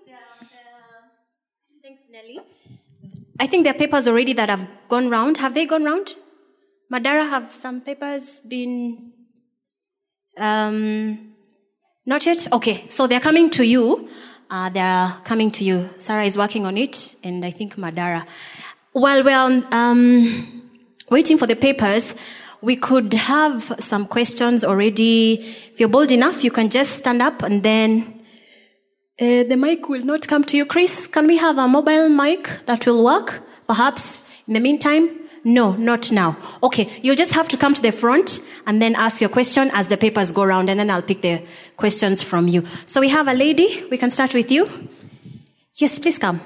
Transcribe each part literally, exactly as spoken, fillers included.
Thanks, Nelly. I think there are papers already that have gone round. Have they gone round? Madara, have some papers been... Um, not yet? Okay, so they're coming to you. Uh, they're coming to you. Sarah is working on it, and I think Madara. While we're um, waiting for the papers, we could have some questions already. If you're bold enough, you can just stand up and then... Uh, the mic will not come to you. Chris, can we have a mobile mic that will work? Perhaps in the meantime? No, not now. Okay, you'll just have to come to the front and then ask your question as the papers go around, and then I'll pick the questions from you. So we have a lady. We can start with you. Yes, please come.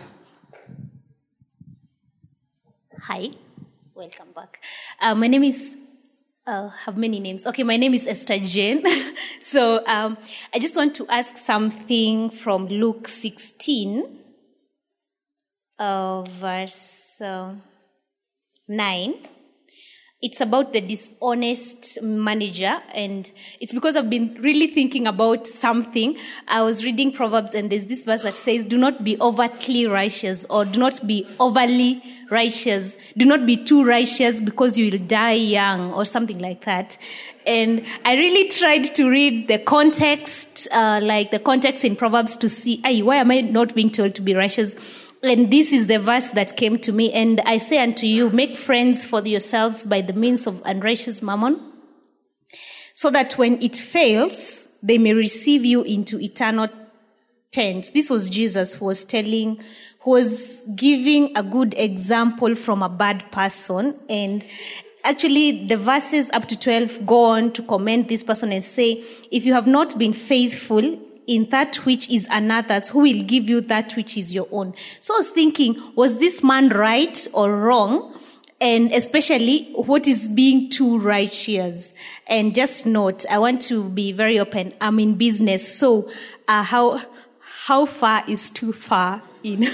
Hi, welcome back. Uh, my name is... I have many names. Okay, my name is Esther Jane. so um, I just want to ask something from Luke sixteen, uh, verse uh, nine. It's about the dishonest manager, and it's because I've been really thinking about something. I was reading Proverbs, and there's this verse that says, do not be overtly righteous, or do not be overly righteous. Do not be too righteous because you will die young, or something like that. And I really tried to read the context, uh, like the context in Proverbs to see, hey, why am I not being told to be righteous? And this is the verse that came to me. And I say unto you, make friends for yourselves by the means of unrighteous mammon, so that when it fails, they may receive you into eternal tents. This was Jesus who was telling, who was giving a good example from a bad person. And actually, the verses up to twelve go on to commend this person and say, if you have not been faithful in that which is another's, who will give you that which is your own? So I was thinking, was this man right or wrong? And especially, what is being too righteous? And just note, I want to be very open. I'm in business, so uh, how how far is too far in?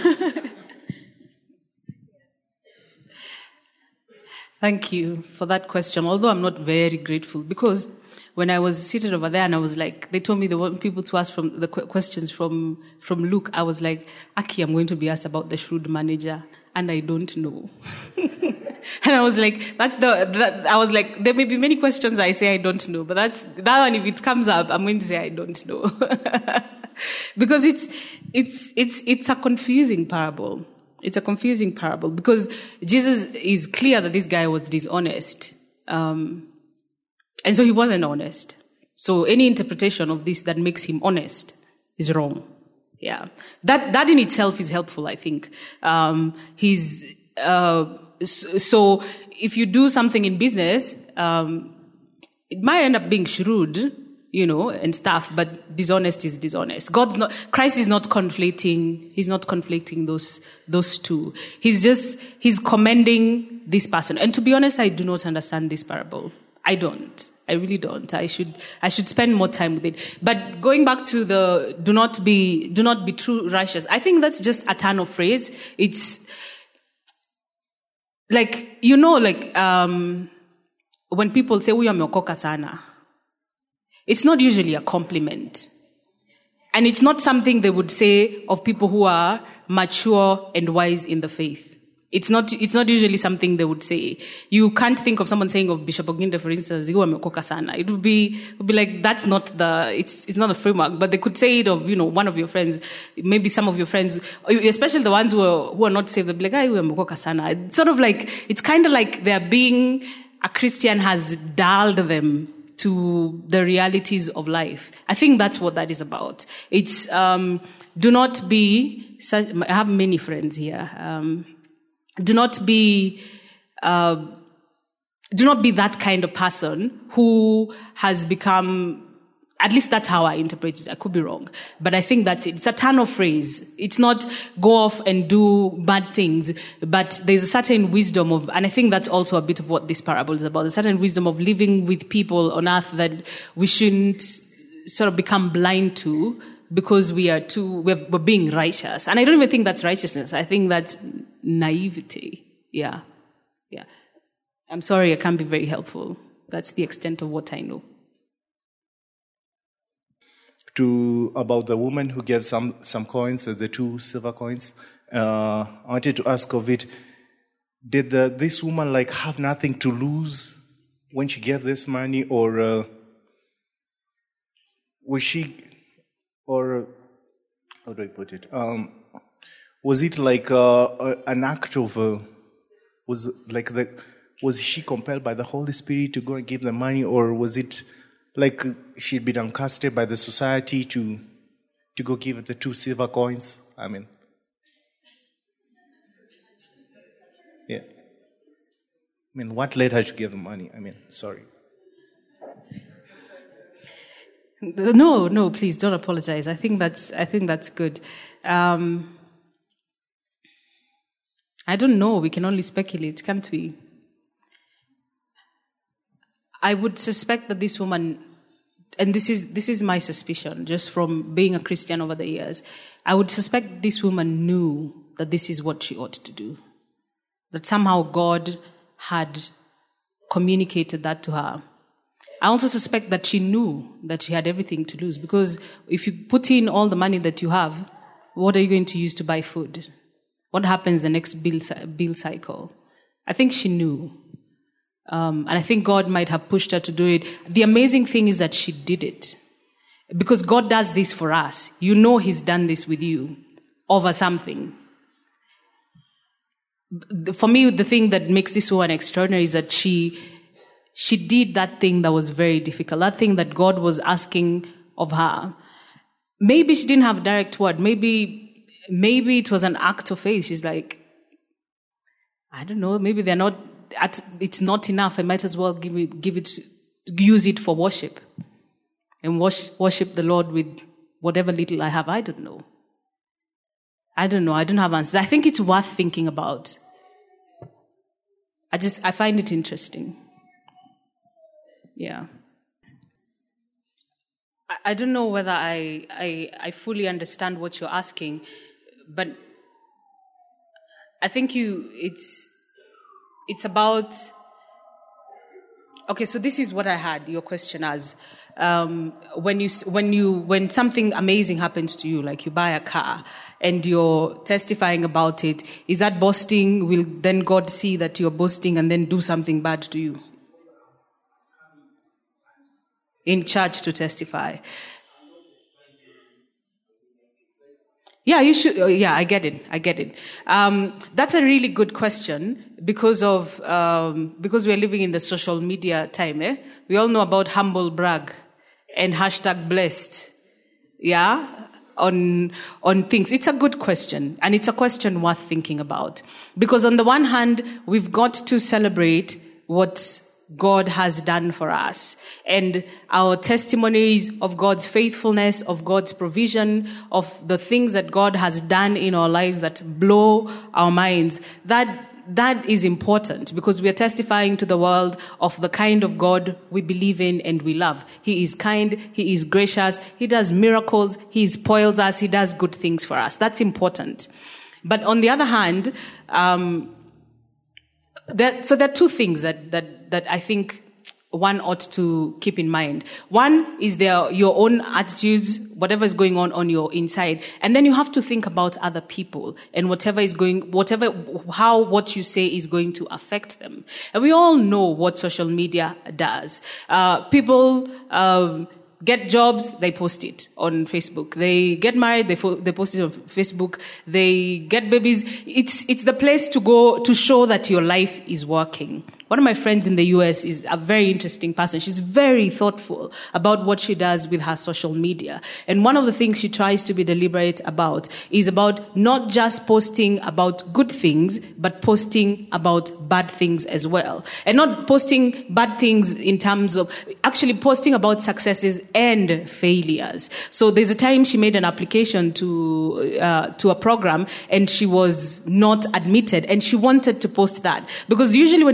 Thank you for that question, although I'm not very grateful, because when I was seated over there and I was like, they told me they want people to ask from the questions from, from Luke, I was like, Aki, I'm going to be asked about the shrewd manager, and I don't know. And I was like, that's the, that, I was like, there may be many questions I say I don't know, but that's, that one, if it comes up, I'm going to say I don't know. Because it's, it's, it's, it's a confusing parable. It's a confusing parable because Jesus is clear that this guy was dishonest. Um, and so he wasn't honest. So any interpretation of this that makes him honest is wrong. Yeah. That, that in itself is helpful, I think. Um, he's, uh, so if you do something in business, um, it might end up being shrewd, you know, and stuff, but dishonest is dishonest. God's not, Christ is not conflating, he's not conflating those, those two. He's just, he's commending this person. And to be honest, I do not understand this parable. I don't. I really don't. I should, I should spend more time with it. But going back to the, do not be, do not be true righteous. I think that's just a turn of phrase. It's, like, you know, like, um, when people say, "Uyo ameokoka sana," it's not usually a compliment. And it's not something they would say of people who are mature and wise in the faith. It's not, it's not usually something they would say. You can't think of someone saying of Bishop Oginde, for instance, "Uyo ameokoka sana." It would be, it would be like, that's not the, it's, it's not a framework, but they could say it of, you know, one of your friends, maybe some of your friends, especially the ones who are, who are not saved, they'll be like, "Ah, uyo ameokoka sana." It's sort of like, it's kind of like they're being, a Christian has dulled them to the realities of life. I think that's what that is about. It's, um, do not be, such, I have many friends here, um, do not be, uh, do not be that kind of person who has become, at least that's how I interpret it. I could be wrong. But I think that's it. It's a turn of phrase. It's not go off and do bad things, but there's a certain wisdom of, and I think that's also a bit of what this parable is about, a certain wisdom of living with people on earth that we shouldn't sort of become blind to because we are too, we're, we're being righteous. And I don't even think that's righteousness. I think that's naivety. Yeah. Yeah. I'm sorry, I can't be very helpful. That's the extent of what I know. to about the woman who gave some some coins, uh, the two silver coins. Uh, I wanted to ask of it: did the, this woman like have nothing to lose when she gave this money, or uh, was she, or how do I put it? Um, was it like uh, an act of, uh, was like the, was she compelled by the Holy Spirit to go and give the money, or was it like she'd been uncasted by the society to to go give the two silver coins? I mean, yeah. I mean, what led her to give the money? I mean, sorry. No, no, please don't apologize. I think that's I think that's good. Um, I don't know. We can only speculate, can't we? I would suspect that this woman, and this is this is my suspicion, just from being a Christian over the years, I would suspect this woman knew that this is what she ought to do. That somehow God had communicated that to her. I also suspect that she knew that she had everything to lose, because if you put in all the money that you have, what are you going to use to buy food? What happens the next bill, bill cycle? I think she knew. Um, and I think God might have pushed her to do it. The amazing thing is that she did it. Because God does this for us. You know He's done this with you over something. For me, the thing that makes this woman extraordinary is that she she did that thing that was very difficult, that thing that God was asking of her. Maybe she didn't have a direct word. Maybe, maybe it was an act of faith. She's like, I don't know, maybe they're not, it's not enough. I might as well give it, give it, use it for worship and worship, worship the Lord with whatever little I have. I don't know. I don't know. I don't have answers. I think it's worth thinking about. I just, I find it interesting. Yeah. I, I don't know whether I, I, I fully understand what you're asking, but I think you, it's, it's about, okay, so this is what I had your question as, um, when you, when you, when something amazing happens to you, like you buy a car and you're testifying about it, is that boasting? Will then God see that you're boasting and then do something bad to you? In church to testify. Yeah, you should. Yeah, I get it. I get it. Um, that's a really good question because of um, because we are living in the social media time. Eh? We all know about humble brag and hashtag blessed. Yeah, on on things. It's a good question, and it's a question worth thinking about, because on the one hand, we've got to celebrate what God has done for us, and our testimonies of God's faithfulness, of God's provision, of the things that God has done in our lives that blow our minds. That that is important, because we are testifying to the world of the kind of God we believe in and we love. He is kind, He is gracious, He does miracles, He spoils us, He does good things for us. That's important. But on the other hand, um, That, so there are two things that, that, that I think one ought to keep in mind. One is their, your own attitudes, whatever is going on on your inside. And then you have to think about other people and whatever is going, whatever, how what you say is going to affect them. And we all know what social media does. Uh, people, um, get jobs, they post it on Facebook. They get married, they fo- they post it on Facebook. They get babies. It's it's the place to go to show that your life is working. One of my friends in the U S is a very interesting person. She's very thoughtful about what she does with her social media. And one of the things she tries to be deliberate about is about not just posting about good things, but posting about bad things as well. And not posting bad things in terms of, actually posting about successes and failures. So there's a time she made an application to, uh, to a program and she was not admitted, and she wanted to post that. Because usually when you go through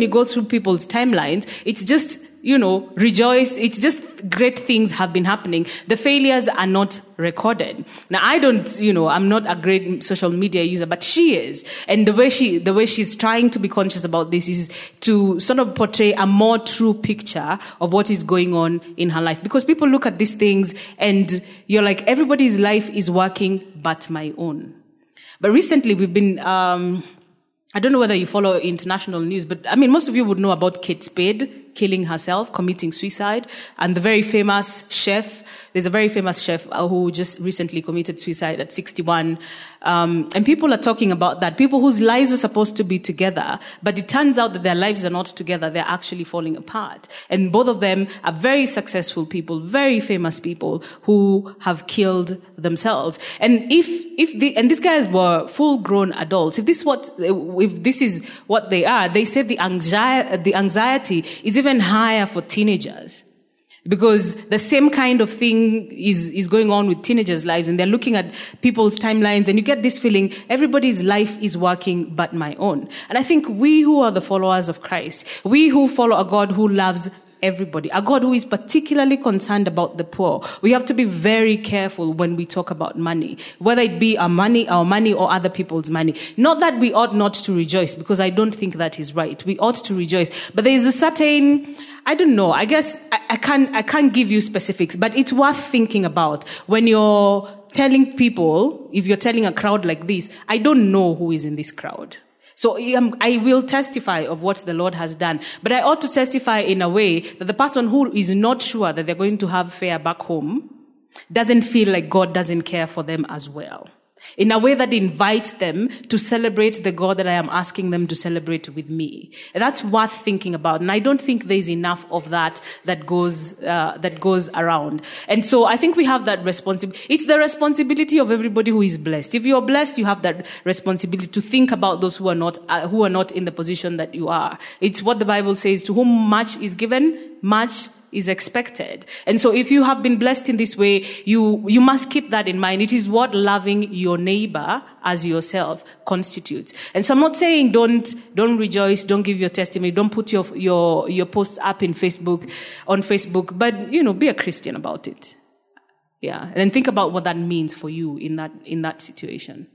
people's timelines, it's just, you know, rejoice. It's just great things have been happening. The failures are not recorded. Now, I don't, you know, I'm not a great social media user, but she is. And the way she, the way she's trying to be conscious about this is to sort of portray a more true picture of what is going on in her life. Because people look at these things and you're like, everybody's life is working but my own. But recently we've been, um, I don't know whether you follow international news, but I mean, most of you would know about Kate Spade killing herself, committing suicide, and the very famous chef. There's a very famous chef who just recently committed suicide at sixty-one. Um, and people are talking about that. People whose lives are supposed to be together, but it turns out that their lives are not together. They're actually falling apart. And both of them are very successful people, very famous people who have killed themselves. And if, if the, and these guys were full-grown adults, if this what, if this is what they are, they say the anxiety, the anxiety is even higher for teenagers. Because the same kind of thing is, is going on with teenagers' lives, and they're looking at people's timelines, and you get this feeling, everybody's life is working but my own. And I think we who are the followers of Christ, we who follow a God who loves everybody, a God who is particularly concerned about the poor, we have to be very careful when we talk about money, whether it be our money, our money, or other people's money. Not that we ought not to rejoice, because I don't think that is right. We ought to rejoice. But there is a certain, I don't know, I guess I, I can't, I can't give you specifics, but it's worth thinking about when you're telling people, if you're telling a crowd like this, I don't know who is in this crowd. So um, I will testify of what the Lord has done. But I ought to testify in a way that the person who is not sure that they're going to have fare back home doesn't feel like God doesn't care for them as well. In a way that invites them to celebrate the God that I am asking them to celebrate with me. And that's worth thinking about. And I don't think there's enough of that that goes, uh, that goes around. And so I think we have that responsibility. It's the responsibility of everybody who is blessed. If you're blessed, you have that responsibility to think about those who are not, uh, who are not in the position that you are. It's what the Bible says, to whom much is given, much is expected. And so if you have been blessed in this way, you, you must keep that in mind. It is what loving your neighbor as yourself constitutes. And so I'm not saying don't, don't rejoice, don't give your testimony, don't put your, your, your posts up in Facebook, on Facebook, but, you know, be a Christian about it. Yeah. And then think about what that means for you in that, in that situation.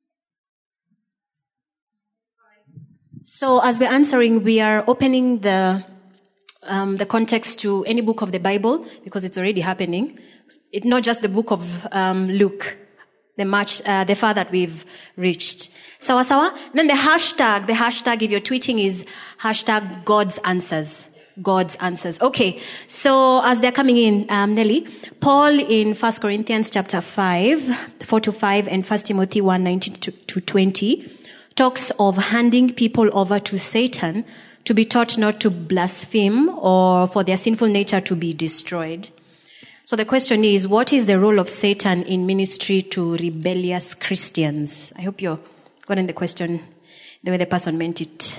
So as we're answering, we are opening the Um, the context to any book of the Bible, because it's already happening. It's not just the book of um, Luke, the much, uh, the far that we've reached. Sawa sawa? And then the hashtag, the hashtag, if you're tweeting, is hashtag God's answers. God's answers. Okay. So as they're coming in, um, Nelly, Paul in First Corinthians chapter five, four to five, and First Timothy one, nineteen to twenty, talks of handing people over to Satan to be taught not to blaspheme or for their sinful nature to be destroyed. So the question is, what is the role of Satan in ministry to rebellious Christians? I hope you're getting the question the way the person meant it.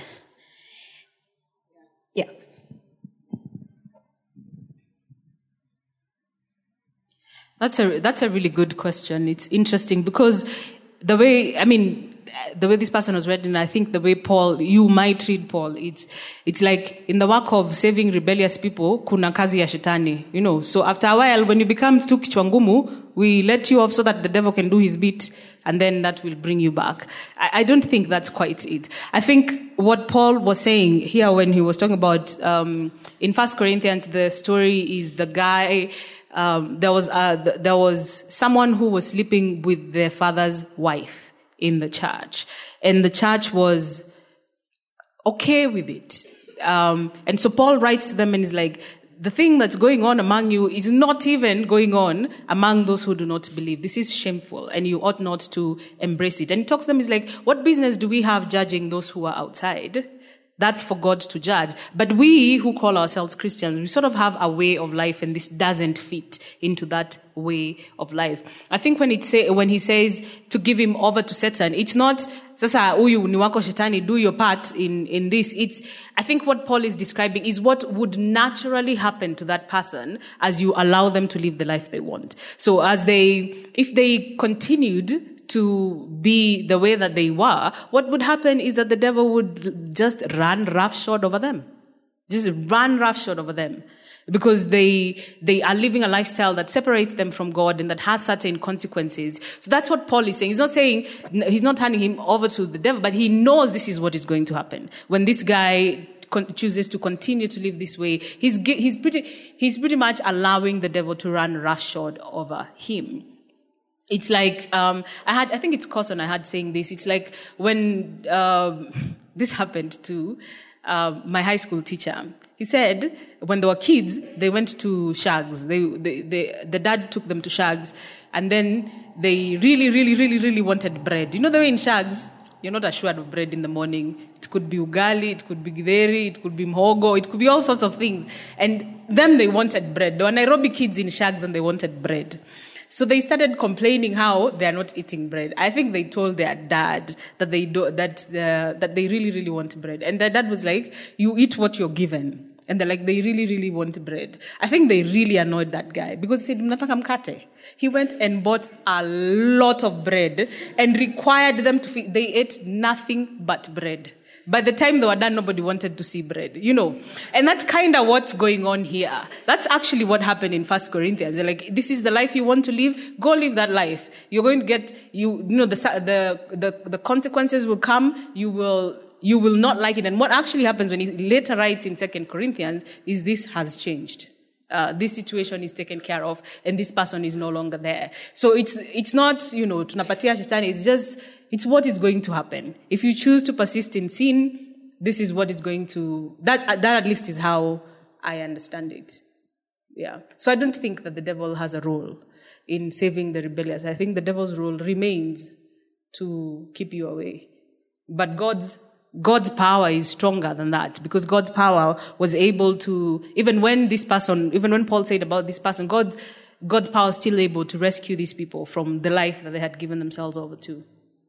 Yeah. That's a, that's a really good question. It's interesting because the way, I mean, the way this person was read, and I think the way Paul, you might read Paul, it's, it's like in the work of saving rebellious people, kuna kazi ya shetani, you know. So after a while, when you become tu kichwa ngumu, we let you off so that the devil can do his bit, and then that will bring you back. I, I don't think that's quite it. I think what Paul was saying here when he was talking about, um, in First Corinthians, the story is the guy, um, there was, uh, there was someone who was sleeping with their father's wife in the church. And the church was okay with it. Um, and so Paul writes to them and is like, the thing that's going on among you is not even going on among those who do not believe. This is shameful and you ought not to embrace it. And he talks to them, he's like, what business do we have judging those who are outside? That's for God to judge. But we who call ourselves Christians, we sort of have a way of life, and this doesn't fit into that way of life. I think when it say, when he says to give him over to Satan, it's not, sasa uyu ni wako shetani, do your part in, in this. It's, I think what Paul is describing is what would naturally happen to that person as you allow them to live the life they want. So as they, if they continued to be the way that they were, what would happen is that the devil would just run roughshod over them. Just run roughshod over them. Because they they are living a lifestyle that separates them from God and that has certain consequences. So that's what Paul is saying. He's not saying, he's not handing him over to the devil, but he knows this is what is going to happen. When this guy con- chooses to continue to live this way, he's he's pretty he's pretty much allowing the devil to run roughshod over him. It's like um, I had I think it's Cousin I had saying this. It's like when um, this happened to uh, my high school teacher. He said when they were kids, they went to Shags. They, they, they, the dad took them to Shags, and then they really, really, really, really wanted bread. You know the way in Shags, you're not assured of bread in the morning. It could be ugali, it could be githeri, it could be mhogo, it could be all sorts of things. And them, they wanted bread. There were Nairobi kids in Shags, and they wanted bread. So they started complaining how they are not eating bread. I think they told their dad that they do, that uh, that they really, really want bread. And their dad was like, you eat what you're given. And they're like, they really, really want bread. I think they really annoyed that guy because he said, mnataka mkate. He went and bought a lot of bread and required them to feed. They ate nothing but bread. By the time they were done, nobody wanted to see bread, you know. And that's kind of what's going on here. That's actually what happened in First Corinthians. They're like, this is the life you want to live, go live that life. You're going to get, you, you know, the, the, the, the consequences will come, you will, you will not like it. And what actually happens when he later writes in Second Corinthians is this has changed. Uh, this situation is taken care of, and this person is no longer there. So it's it's not, you know, tunapatia shetani. It's just, it's what is going to happen. If you choose to persist in sin, this is what is going to, that, that at least is how I understand it. Yeah. So I don't think that the devil has a role in saving the rebellious. I think the devil's role remains to keep you away. But God's God's power is stronger than that, because God's power was able to, even when this person, even when Paul said about this person, God's, God's power is still able to rescue these people from the life that they had given themselves over to.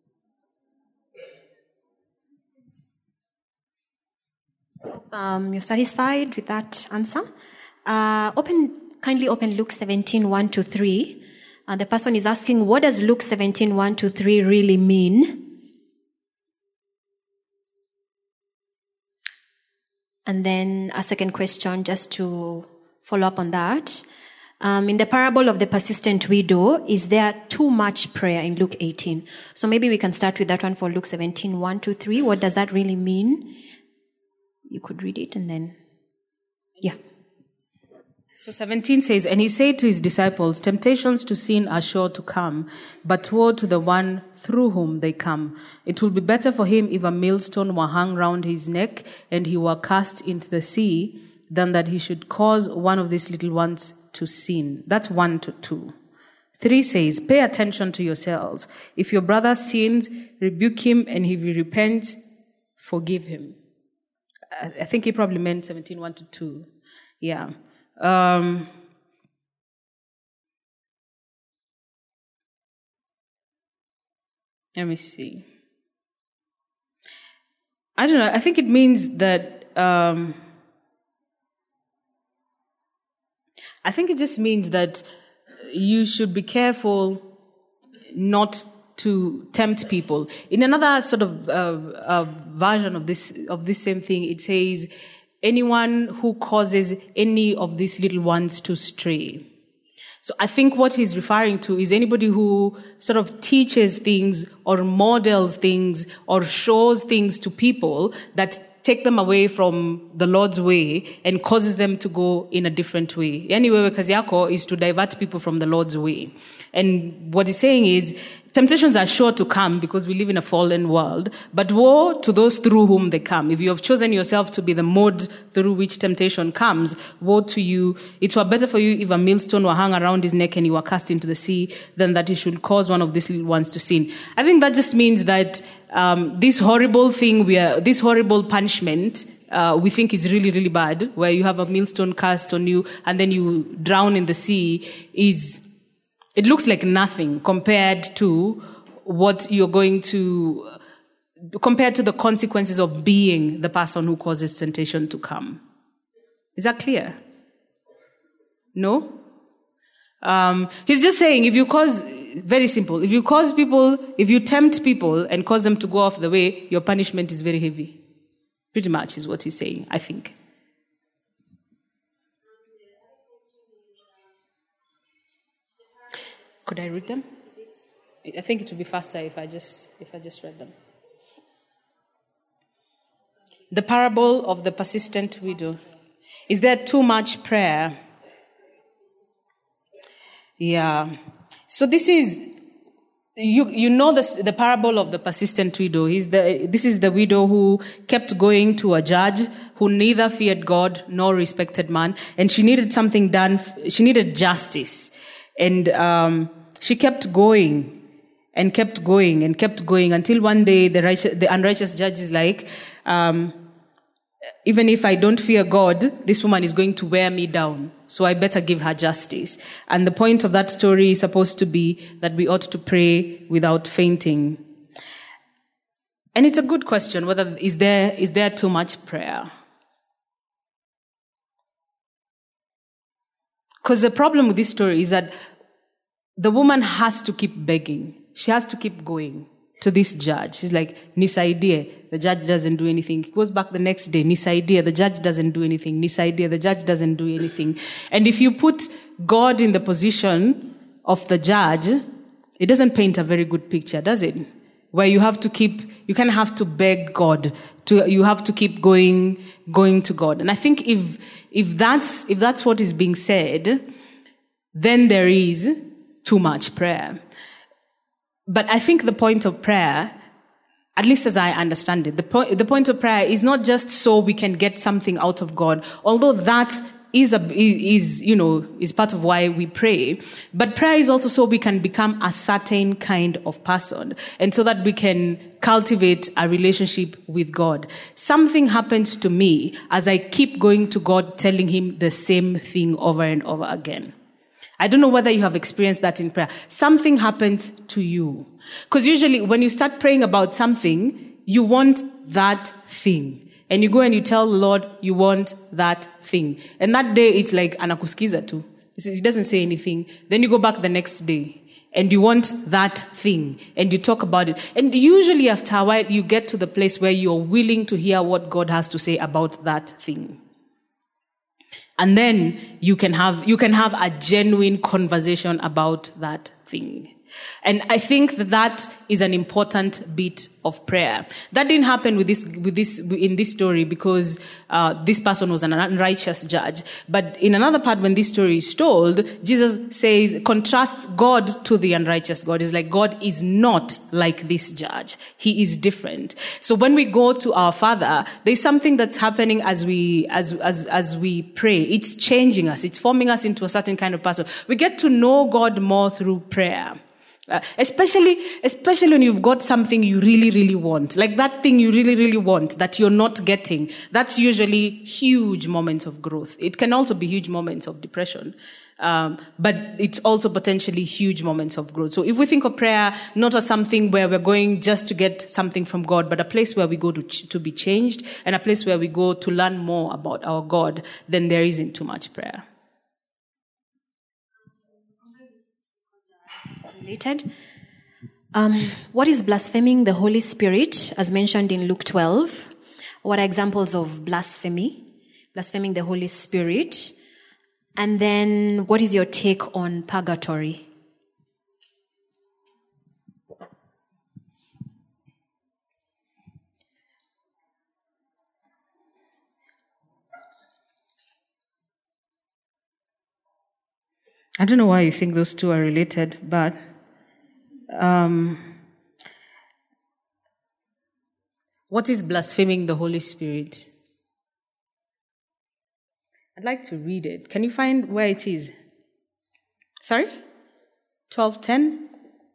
Um, you're satisfied with that answer? Uh, open, kindly open Luke seventeen, one to three. Uh, the person is asking, what does Luke seventeen, one to three really mean? And then a second question, just to follow up on that. Um, in the parable of the persistent widow, is there too much prayer in Luke eighteen? So maybe we can start with that one for Luke seventeen, one to three. What does that really mean? You could read it and then, yeah. So seventeen says, and he said to his disciples, temptations to sin are sure to come, but woe to the one through whom they come. It will be better for him if a millstone were hung round his neck and he were cast into the sea than that he should cause one of these little ones to sin. That's one to two. Three says, pay attention to yourselves. If your brother sins, rebuke him, and if he repents, forgive him. I think he probably meant seventeen, one to two. Yeah. Um, let me see. I don't know. I think it means that, um, I think it just means that you should be careful not to tempt people. In another sort of uh, uh, version of this of this same thing, it says, anyone who causes any of these little ones to stray. So I think what he's referring to is anybody who sort of teaches things or models things or shows things to people that take them away from the Lord's way and causes them to go in a different way. Anyway, kazi yako is to divert people from the Lord's way. And what he's saying is, temptations are sure to come because we live in a fallen world, but woe to those through whom they come. If you have chosen yourself to be the mode through which temptation comes, woe to you. It were better for you if a millstone were hung around his neck and he were cast into the sea than that he should cause one of these little ones to sin. I think that just means that um, this horrible thing, we are, this horrible punishment, uh, we think is really, really bad, where you have a millstone cast on you and then you drown in the sea, is... It looks like nothing compared to what you're going to, compared to the consequences of being the person who causes temptation to come. Is that clear? No? Um, he's just saying, if you cause, very simple, if you cause people, if you tempt people and cause them to go off the way, your punishment is very heavy. Pretty much is what he's saying, I think. Could I read them? I think it would be faster if I just if I just read them. The parable of the persistent widow. Is there too much prayer? Yeah. So this is, you you know this, the parable of the persistent widow. He's the, this is the widow who kept going to a judge who neither feared God nor respected man, and she needed something done. She needed justice, and um, she kept going and kept going and kept going until one day the righteous, the unrighteous judge is like, um, even if I don't fear God, this woman is going to wear me down. So I better give her justice. And the point of that story is supposed to be that we ought to pray without fainting. And it's a good question, whether is there is there too much prayer? Because the problem with this story is that the woman has to keep begging. She has to keep going to this judge. She's like, Nisaidia, the judge doesn't do anything. He goes back the next day, Nisaidia, the judge doesn't do anything. Nisaidia, the judge doesn't do anything. And if you put God in the position of the judge, it doesn't paint a very good picture, does it? Where you have to keep, you kind of have to beg God, to, you have to keep going, going to God. And I think if, if that's, if that's what is being said, then there is too much prayer. But I think the point of prayer, at least as I understand it, the, po- the point of prayer is not just so we can get something out of God, although that is, a, is, is, you know, is part of why we pray. But prayer is also so we can become a certain kind of person, and so that we can cultivate a relationship with God. Something happens to me as I keep going to God, telling him the same thing over and over again. I don't know whether you have experienced that in prayer. Something happens to you. Because usually when you start praying about something, you want that thing. And you go and you tell the Lord you want that thing. And that day it's like anakusikiza tu. He doesn't say anything. Then you go back the next day and you want that thing and you talk about it. And usually after a while you get to the place where you're willing to hear what God has to say about that thing. And then you can have, you can have a genuine conversation about that thing. And I think that that is an important bit of prayer. That didn't happen with this, with this, in this story because uh, this person was an unrighteous judge. But in another part, when this story is told, Jesus says, contrasts God to the unrighteous God. It's like God is not like this judge. He is different. So when we go to our Father, there's something that's happening as we, as, as, as we pray. It's changing us. It's forming us into a certain kind of person. We get to know God more through prayer. Uh, especially, especially when you've got something you really, really want. Like that thing you really, really want that you're not getting. That's usually huge moments of growth. It can also be huge moments of depression. Um, but it's also potentially huge moments of growth. So if we think of prayer not as something where we're going just to get something from God, but a place where we go to, ch- to be changed and a place where we go to learn more about our God, then there isn't too much prayer. Related. Um, what is blaspheming the Holy Spirit, as mentioned in Luke twelve? What are examples of blasphemy? Blaspheming the Holy Spirit. And then, what is your take on purgatory? I don't know why you think those two are related, but um, what is blaspheming the Holy Spirit? I'd like to read it. Can you find where it is? Sorry? twelve ten?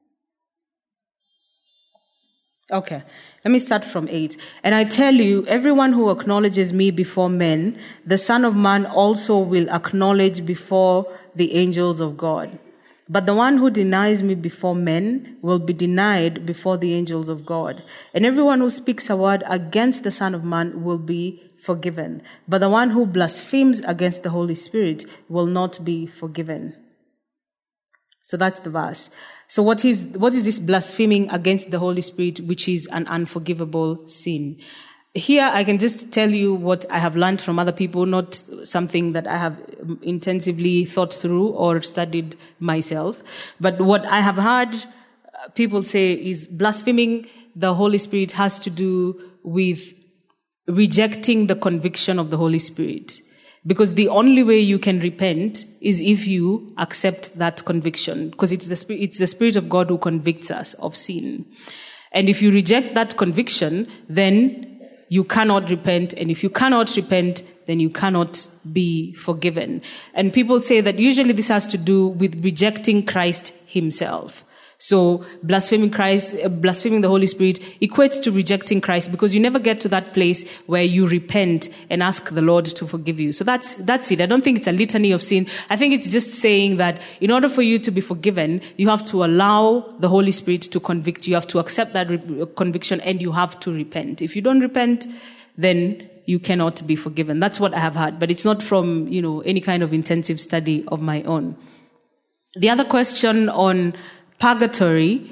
Okay, let me start from eight. And I tell you, everyone who acknowledges me before men, the Son of Man also will acknowledge before the angels of God. But the one who denies me before men will be denied before the angels of God. And everyone who speaks a word against the Son of Man will be forgiven. But the one who blasphemes against the Holy Spirit will not be forgiven. So that's the verse. So what is, what is this blaspheming against the Holy Spirit, which is an unforgivable sin? Here, I can just tell you what I have learned from other people, not something that I have intensively thought through or studied myself. But what I have heard people say is blaspheming the Holy Spirit has to do with rejecting the conviction of the Holy Spirit. Because the only way you can repent is if you accept that conviction. Because it's the Spirit, it's the Spirit of God who convicts us of sin. And if you reject that conviction, then you cannot repent, and if you cannot repent, then you cannot be forgiven. And people say that usually this has to do with rejecting Christ himself. So blaspheming Christ, uh, blaspheming the Holy Spirit equates to rejecting Christ, because you never get to that place where you repent and ask the Lord to forgive you. So that's that's it. I don't think it's a litany of sin. I think it's just saying that in order for you to be forgiven, you have to allow the Holy Spirit to convict you. You have to accept that re- conviction, and you have to repent. If you don't repent, then you cannot be forgiven. That's what I have heard, but it's not from, you know, any kind of intensive study of my own. The other question on purgatory,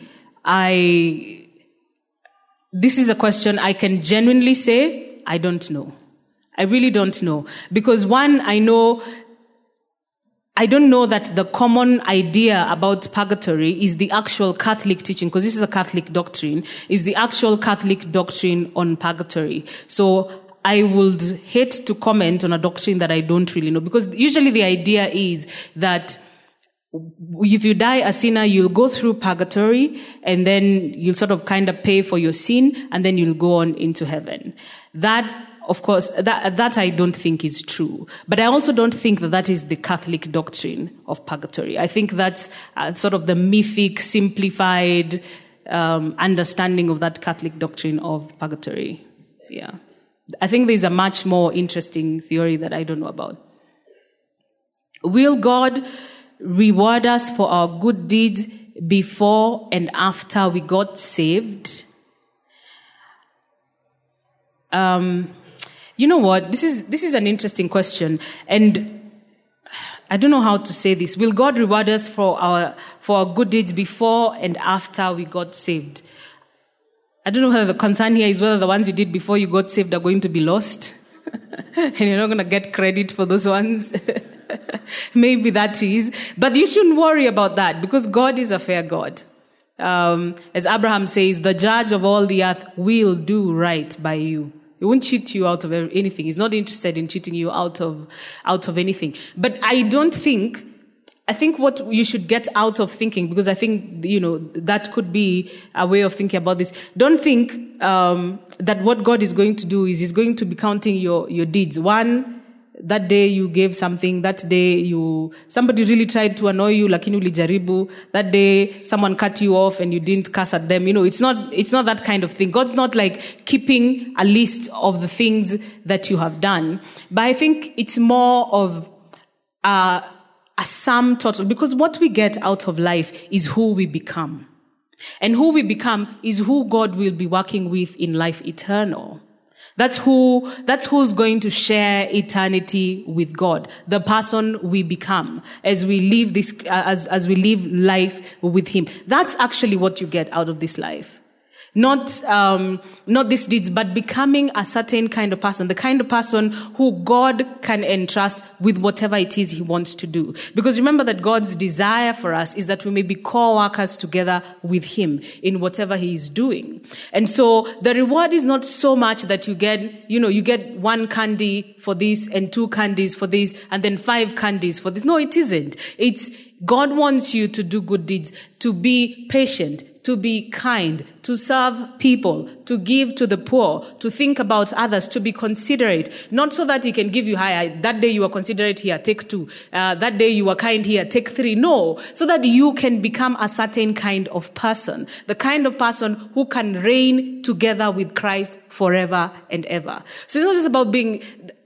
I, this is a question I can genuinely say, I don't know. I really don't know. Because one, I know, I don't know that the common idea about purgatory is the actual Catholic teaching, because this is a Catholic doctrine, is the actual Catholic doctrine on purgatory. So I would hate to comment on a doctrine that I don't really know, because usually the idea is that if you die a sinner, you'll go through purgatory, and then you'll sort of kind of pay for your sin, and then you'll go on into heaven. That, of course, that, that I don't think is true. But I also don't think that that is the Catholic doctrine of purgatory. I think that's uh, sort of the mythic, simplified um, understanding of that Catholic doctrine of purgatory. Yeah. I think there's a much more interesting theory that I don't know about. Will God reward us for our good deeds before and after we got saved? Um, you know what? This is this is an interesting question, and I don't know how to say this. Will God reward us for our for our good deeds before and after we got saved? I don't know whether the concern here is whether the ones you did before you got saved are going to be lost, and you're not going to get credit for those ones. Maybe that is. But you shouldn't worry about that, because God is a fair God. Um, as Abraham says, the judge of all the earth will do right by you. He won't cheat you out of anything. He's not interested in cheating you out of, out of anything. But I don't think, I think what you should get out of thinking, because I think, you know, that could be a way of thinking about this. Don't think, um, that what God is going to do is he's going to be counting your, your deeds. One, that day you gave something, that day you, somebody really tried to annoy you, lakini ulijaribu, that day someone cut you off and you didn't cuss at them. You know, it's not, it's not that kind of thing. God's not like keeping a list of the things that you have done. But I think it's more of uh, a sum total, because what we get out of life is who we become. And who we become is who God will be working with in life eternal. That's who, that's who's going to share eternity with God. The person we become as we live this, as, as we live life with Him. That's actually what you get out of this life. Not, um, not these deeds, but becoming a certain kind of person, the kind of person who God can entrust with whatever it is He wants to do. Because remember that God's desire for us is that we may be co-workers together with Him in whatever He is doing. And so the reward is not so much that you get, you know, you get one candy for this and two candies for this and then five candies for this. No, it isn't. It's God wants you to do good deeds, to be patient, to be kind, to serve people, to give to the poor, to think about others, to be considerate. Not so that He can give you, hi, that day you were considerate here, take two. Uh, that day you were kind here, take three. No, so that you can become a certain kind of person. The kind of person who can reign together with Christ forever and ever. So it's not just about being,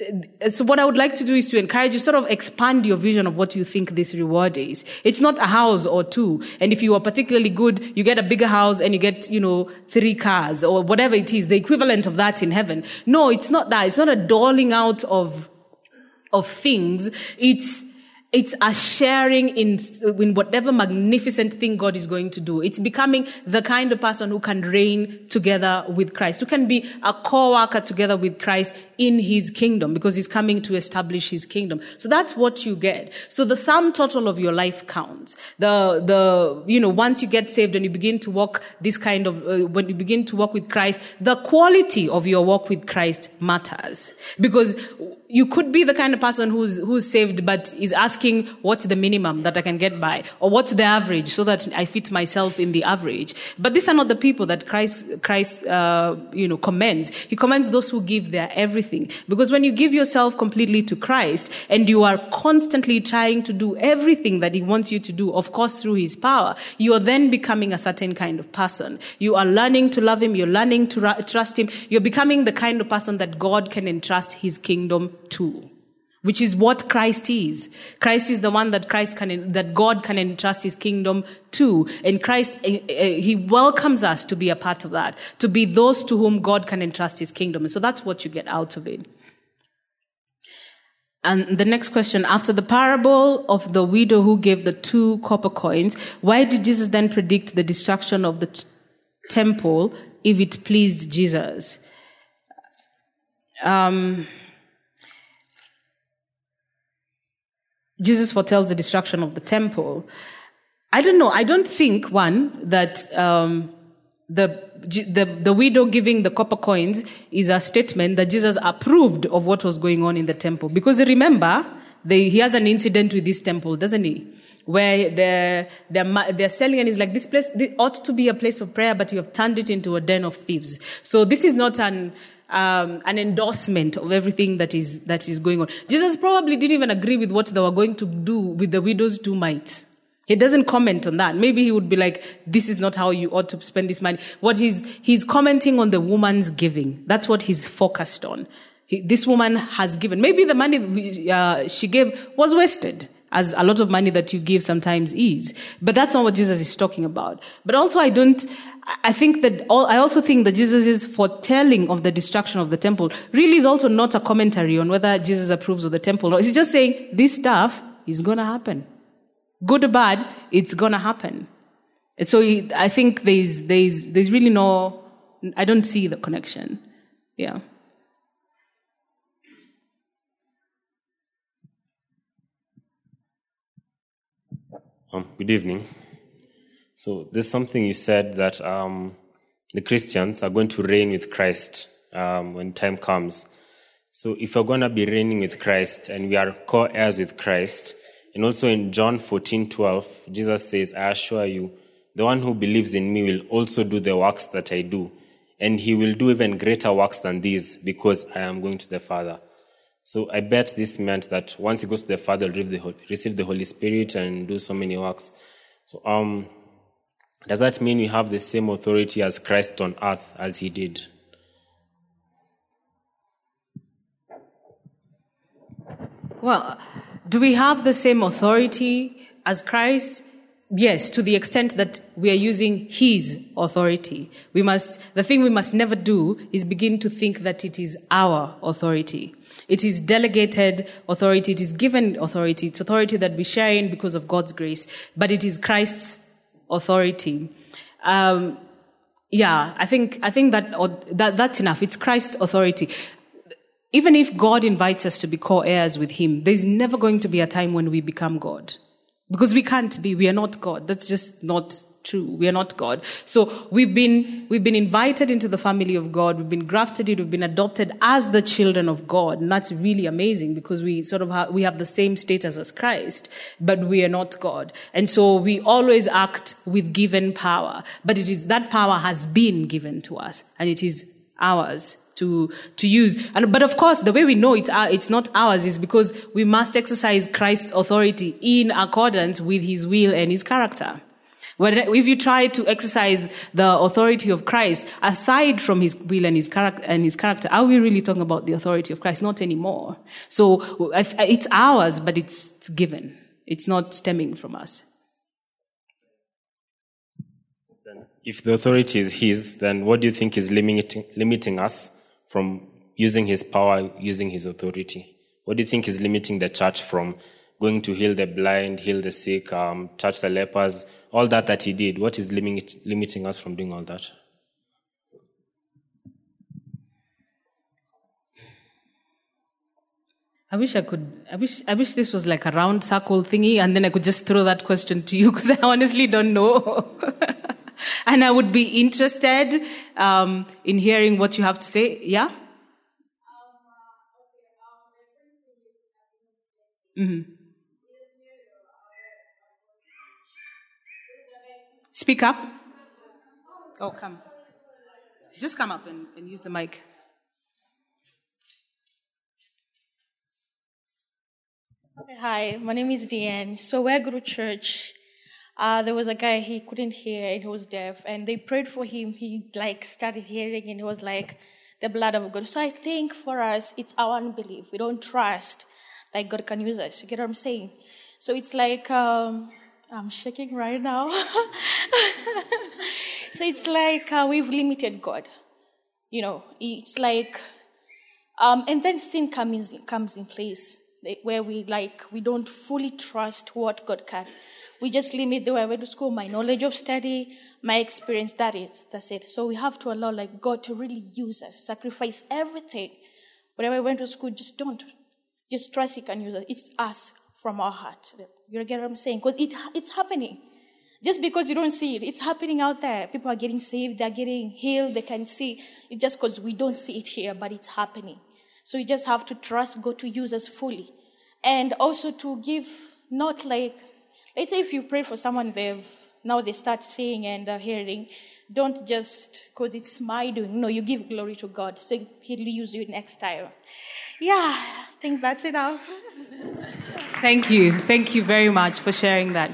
so what I would like to do is to encourage you, sort of expand your vision of what you think this reward is. It's not a house or two. And if you are particularly good, you get a bigger house and you get, you know, three cars or whatever it is, the equivalent of that in heaven. No, it's not that. It's not a doling out of, of things. It's, It's a sharing in, in whatever magnificent thing God is going to do. It's becoming the kind of person who can reign together with Christ, who can be a co-worker together with Christ in his kingdom, because he's coming to establish his kingdom. So that's what you get. So the sum total of your life counts. The, the, you know, once you get saved and you begin to walk this kind of, uh, when you begin to walk with Christ, the quality of your walk with Christ matters. Because you could be the kind of person who's, who's saved, but is asking, what's the minimum that I can get by? Or what's the average so that I fit myself in the average? But these are not the people that Christ, Christ, uh, you know, commends. He commends those who give their everything. Because when you give yourself completely to Christ and you are constantly trying to do everything that he wants you to do, of course, through his power, you are then becoming a certain kind of person. You are learning to love him. You're learning to ra- trust him. You're becoming the kind of person that God can entrust his kingdom to, which is what Christ is. Christ is the one that Christ can, that God can entrust his kingdom to. And Christ, uh, uh, he welcomes us to be a part of that, to be those to whom God can entrust his kingdom. And so that's what you get out of it. And the next question, after the parable of the widow who gave the two copper coins, why did Jesus then predict the destruction of the t- temple if it pleased Jesus? Um, Jesus foretells the destruction of the temple. I don't know. I don't think, one, that um, the, the the widow giving the copper coins is a statement that Jesus approved of what was going on in the temple. Because remember, they, he has an incident with this temple, doesn't he? Where they're, they're, they're selling, and he's like, this place this ought to be a place of prayer, but you have turned it into a den of thieves. So this is not an... Um, an endorsement of everything that is that is going on. Jesus probably didn't even agree with what they were going to do with the widow's two mites. He doesn't comment on that. Maybe he would be like, this is not how you ought to spend this money. What he's, he's commenting on the woman's giving. That's what he's focused on. He, this woman has given. Maybe the money uh, she gave was wasted, as a lot of money that you give sometimes is. But that's not what Jesus is talking about. But also I don't, I think that, all, I also think that Jesus' foretelling of the destruction of the temple really is also not a commentary on whether Jesus approves of the temple. No, he's just saying, this stuff is going to happen. Good or bad, it's going to happen. And so he, I think there's, there's, there's really no, I don't see the connection. Yeah. Um, good evening. So there's something you said that um, the Christians are going to reign with Christ um, when time comes. So if we're going to be reigning with Christ and we are co-heirs with Christ, and also in John fourteen twelve, Jesus says, I assure you, the one who believes in me will also do the works that I do, and he will do even greater works than these, because I am going to the Father. So I bet this meant that once he goes to the Father, he'll receive the Holy Spirit and do so many works. So um, does that mean we have the same authority as Christ on earth as he did? Well, do we have the same authority as Christ? Yes, to the extent that we are using his authority. We must, the thing we must never do is begin to think that it is our authority. It is delegated authority. It is given authority. It's authority that we share in because of God's grace, but it is Christ's authority. Um, yeah, I think, I think that, that, that's enough. It's Christ's authority. Even if God invites us to be co-heirs with him, there's never going to be a time when we become God. Because we can't be, we are not God. That's just not true. We are not God. So we've been, we've been invited into the family of God. We've been grafted in, we've been adopted as the children of God. And that's really amazing because we sort of have, we have the same status as Christ, but we are not God. And so we always act with given power. But it is, that power has been given to us and it is ours to to use. And but of course, the way we know it's our, it's not ours is because we must exercise Christ's authority in accordance with his will and his character. When, if you try to exercise the authority of Christ aside from his will and his character, and his character, are we really talking about the authority of Christ? Not anymore. So it's ours, but it's, it's given. It's not stemming from us. If the authority is his, then what do you think is limiting limiting us from using his power, using his authority? What do you think is limiting the church from going to heal the blind, heal the sick, um, touch the lepers, all that that he did, what is limit, limiting us from doing all that? I wish I could, I wish, I wish this was like a round circle thingy and then I could just throw that question to you because I honestly don't know. And I would be interested um, in hearing what you have to say. Yeah? Mm-hmm. Speak up. Oh, come. Just come up and, and use the mic. Hi, my name is Deanne. So where I go to church, uh, there was a guy, he couldn't hear and he was deaf. And they prayed for him. He like started hearing and it was like the blood of God. So I think for us, it's our unbelief. We don't trust like God can use us. You get what I'm saying? So it's like, um, I'm shaking right now. So it's like uh, we've limited God. You know, it's like, um, and then sin comes in, comes in place where we like, we don't fully trust what God can. We just limit the way I went to school, my knowledge of study, my experience, that is, that's it. So we have to allow like God to really use us, sacrifice everything. Whenever I went to school, just don't. Just trust He can use us. It's us from our heart. You get what I'm saying? Because it, it's happening. Just because you don't see it, it's happening out there. People are getting saved, they're getting healed, they can see. It's just because we don't see it here, but it's happening. So you just have to trust God to use us fully. And also to give, not like, let's say if you pray for someone, they've now they start seeing and uh, hearing, don't just, because it's my doing. No, you give glory to God. Say He'll use you next time. Yeah, I think that's enough. Thank you. Thank you very much for sharing that.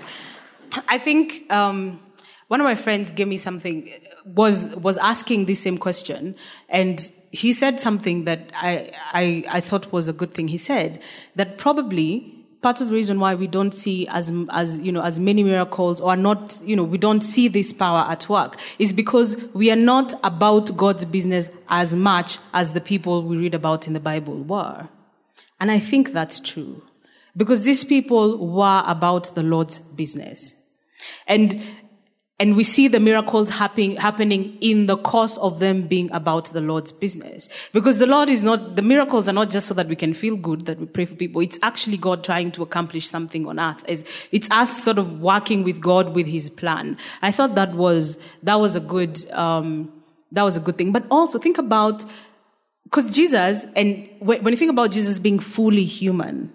I think um, one of my friends gave me something, was was asking the same question, and he said something that I, I I thought was a good thing. He said that probably part of the reason why we don't see as as you know as many miracles, or not, you know, we don't see this power at work, is because we are not about God's business as much as the people we read about in the Bible were. And I think that's true, because these people were about the Lord's business. And And we see the miracles happening, happening in the course of them being about the Lord's business. Because the Lord is not, the miracles are not just so that we can feel good, that we pray for people. It's actually God trying to accomplish something on earth. It's, it's us sort of working with God with His plan. I thought that was, that was a good, um, that was a good thing. But also think about, because Jesus, and when you think about Jesus being fully human,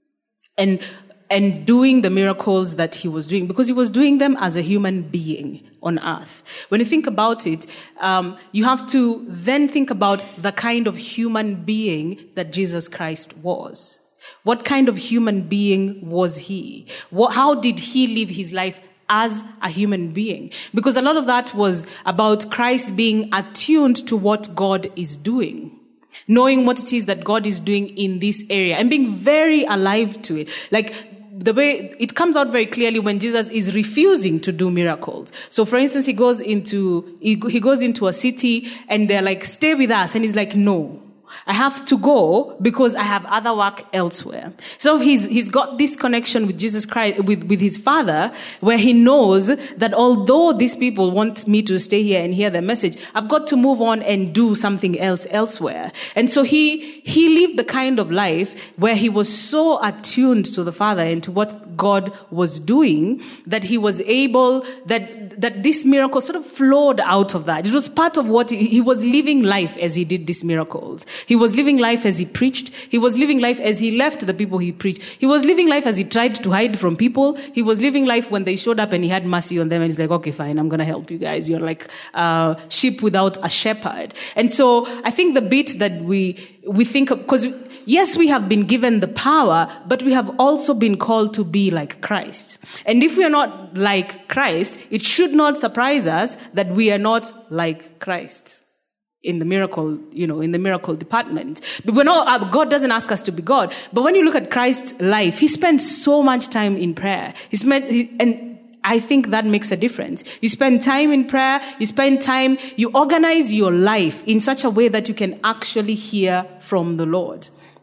and and doing the miracles that He was doing, because He was doing them as a human being on earth. When you think about it, um, you have to then think about the kind of human being that Jesus Christ was. What kind of human being was He? What, how did He live His life as a human being? Because a lot of that was about Christ being attuned to what God is doing, knowing what it is that God is doing in this area and being very alive to it. Like, the way it comes out very clearly when Jesus is refusing to do miracles. So for instance, he goes into, he, he goes into a city and they're like, stay with us. And he's like, no, I have to go because I have other work elsewhere. So he's, he's got this connection with Jesus Christ, with, with his Father, where he knows that although these people want me to stay here and hear their message, I've got to move on and do something else elsewhere. And so he, he lived the kind of life where he was so attuned to the Father and to what God was doing that he was able, that, that this miracle sort of flowed out of that. It was part of what he, he was living life as he did these miracles. He was living life as he preached. He was living life as he left the people he preached. He was living life as he tried to hide from people. He was living life when they showed up and he had mercy on them and he's like, okay, fine, I'm going to help you guys. You're like uh, sheep without a shepherd. And so I think the bit that we, we think, because yes, we have been given the power, but we have also been called to be like Christ. And if we are not like Christ, it should not surprise us that we are not like Christ in the miracle, you know, in the miracle department. But we're not, God doesn't ask us to be God. But when you look at Christ's life, he spent so much time in prayer. He spent, he, and I think that makes a difference. You spend time in prayer, you spend time, you organize your life in such a way that you can actually hear from the Lord.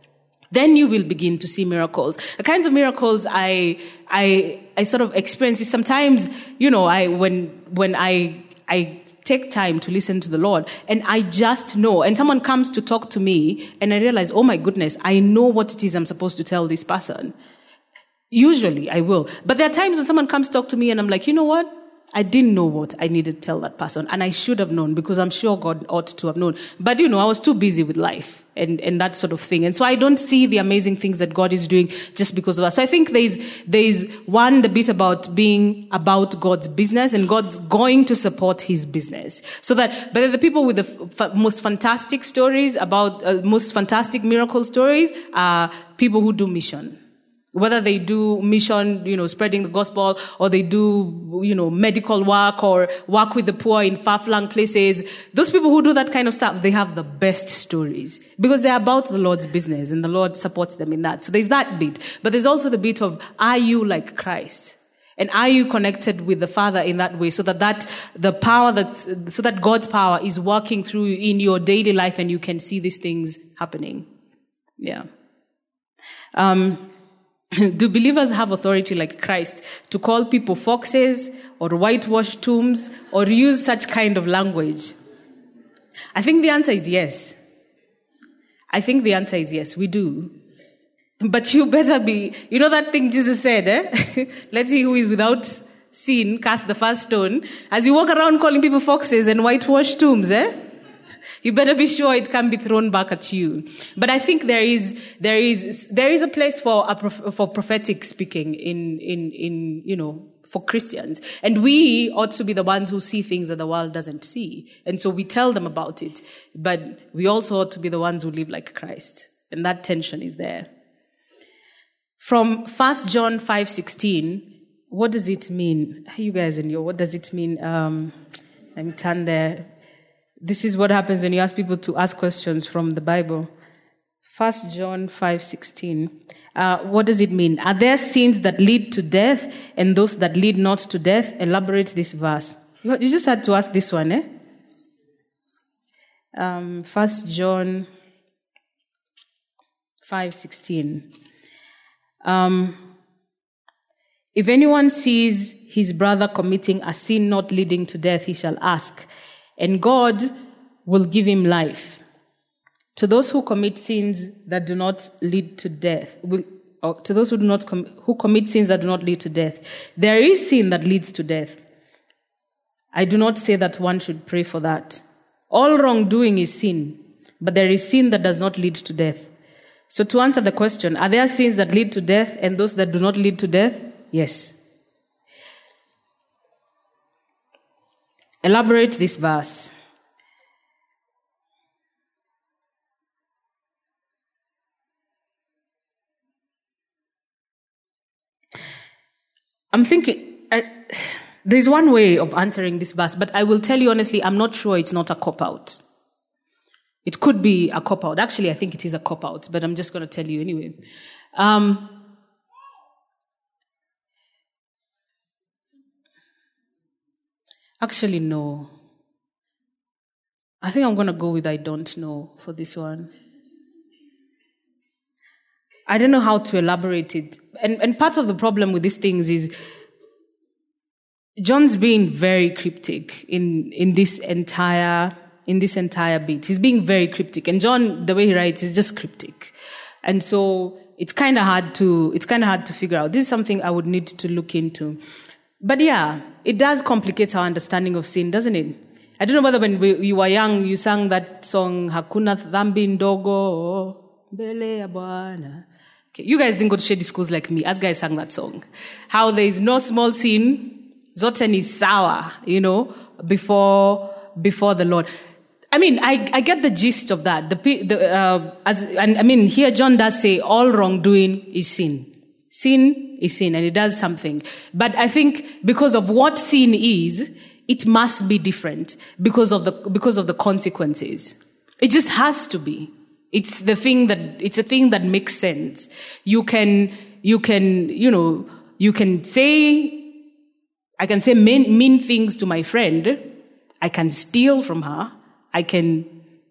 then you will begin to see miracles. The kinds of miracles I, I, I sort of experience is sometimes, you know, I, when, when I, I take time to listen to the Lord and I just know, and someone comes to talk to me and I realize, oh my goodness, I know what it is I'm supposed to tell this person. Usually I will. But there are times when someone comes to talk to me and I'm like, you know what? I didn't know what I needed to tell that person. And I should have known because I'm sure God ought to have known. But, you know, I was too busy with life and, and that sort of thing. And so I don't see the amazing things that God is doing just because of us. So I think there's, there's one, the bit about being about God's business and God's going to support his business. So that, but the people with the f- most fantastic stories about, uh, most fantastic miracle stories are people who do mission. Whether they do mission, you know, spreading the gospel, or they do, you know, medical work or work with the poor in far-flung places, those people who do that kind of stuff, they have the best stories because they're about the Lord's business and the Lord supports them in that. So there's that bit. But there's also the bit of, are you like Christ? And are you connected with the Father in that way so that, that the power that's, so that God's power is working through you in your daily life and you can see these things happening? Yeah. Um, Do believers have authority like Christ to call people foxes or whitewash tombs or use such kind of language? I think the answer is yes. I think the answer is yes, we do. But you better be, you know that thing Jesus said, eh? Let's see who is without sin, cast the first stone. As you walk around calling people foxes and whitewash tombs, eh? You better be sure it can be thrown back at you. But I think there is, there is, there is a place for a prof, for prophetic speaking in, in, in, you know, for Christians. And we ought to be the ones who see things that the world doesn't see. And so we tell them about it. But we also ought to be the ones who live like Christ. And that tension is there. From First John five sixteen, what does it mean? You guys in your, what does it mean? Um, let me turn there. This is what happens when you ask people to ask questions from the Bible. First John five sixteen. Uh, what does it mean? Are there sins that lead to death and those that lead not to death? Elaborate this verse. You, you just had to ask this one, eh? Um, First John five sixteen. Um, if anyone sees his brother committing a sin not leading to death, he shall ask, and God will give him life. To those who commit sins that do not lead to death, will, or to those who do not com- who commit sins that do not lead to death, there is sin that leads to death. I do not say that one should pray for that. All wrongdoing is sin, but there is sin that does not lead to death. So to answer the question, are there sins that lead to death and those that do not lead to death? Yes. Elaborate this verse. I'm thinking, I, there's one way of answering this verse, but I will tell you honestly, I'm not sure it's not a cop-out. It could be a cop-out. Actually, I think it is a cop-out, but I'm just going to tell you anyway. Um, actually, no. I think I'm going to go with I don't know for this one. I don't know how to elaborate it. And, and part of the problem with these things is John's being very cryptic in, in this entire in this entire bit. He's being very cryptic. And John, the way he writes, is just cryptic. And so it's kind of hard to it's kind of hard to figure out. This is something I would need to look into. But yeah, it does complicate our understanding of sin, doesn't it? I don't know whether when we, you were young, you sang that song, Hakuna Dhambi Ndogo, Mbele ya Bwana. Okay, you guys didn't go to shady schools like me. As guys sang that song. How there is no small sin, zote ni sawa, you know, before before the Lord. I mean, I, I get the gist of that. The, the uh, as and I mean, here John does say all wrongdoing is sin. Sin is sin, and it does something. But I think because of what sin is, it must be different because of the because of the consequences. It just has to be. It's the thing that it's a thing that makes sense. You can you can you know you can say I can say mean, mean things to my friend. I can steal from her. I can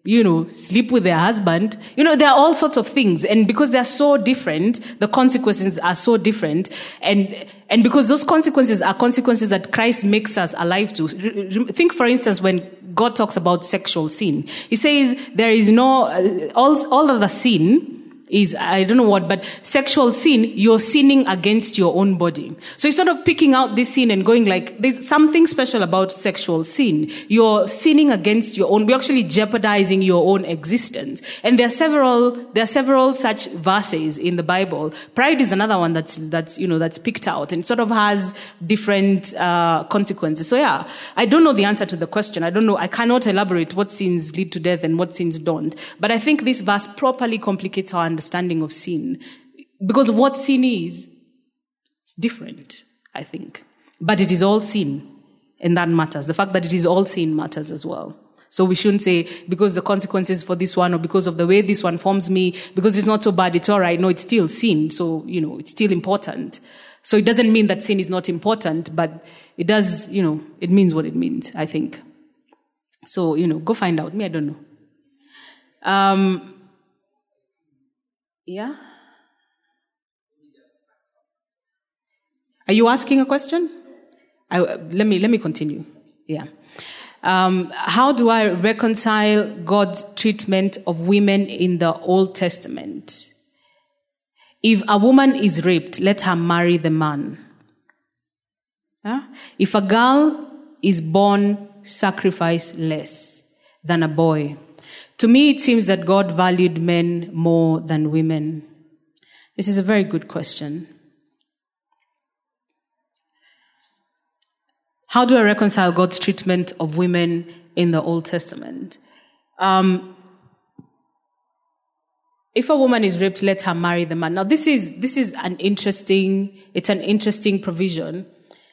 you know, sleep with their husband. You know, there are all sorts of things. And because they're so different, the consequences are so different. And, and because those consequences are consequences that Christ makes us alive to. Think, for instance, when God talks about sexual sin, he says there is no, uh, all, all of the sin is, I don't know what, but sexual sin, you're sinning against your own body. So you're sort of picking out this sin and going like, there's something special about sexual sin. You're sinning against your own, we're actually jeopardizing your own existence. And there are several, there are several such verses in the Bible. Pride is another one that's, that's, you know, that's picked out and sort of has different, uh, consequences. So yeah, I don't know the answer to the question. I don't know, I cannot elaborate what sins lead to death and what sins don't. But I think this verse properly complicates our understanding understanding of sin, because what sin is, it's different, I think. But it is all sin, and that matters. The fact that it is all sin matters as well. So we shouldn't say, because the consequences for this one, or because of the way this one forms me, because it's not so bad, it's all right. No, it's still sin, so, you know, it's still important. So it doesn't mean that sin is not important, but it does, you know, it means what it means, I think. So, you know, go find out. Me, I don't know. Um... Yeah? Are you asking a question? I, let me let me continue. Yeah. Um, how do I reconcile God's treatment of women in the Old Testament? If a woman is raped, let her marry the man. Huh? If a girl is born sacrificeless than a boy, to me, it seems that God valued men more than women. This is a very good question. How do I reconcile God's treatment of women in the Old Testament? Um, if a woman is raped, let her marry the man. Now, this is this is an interesting. It's an interesting provision,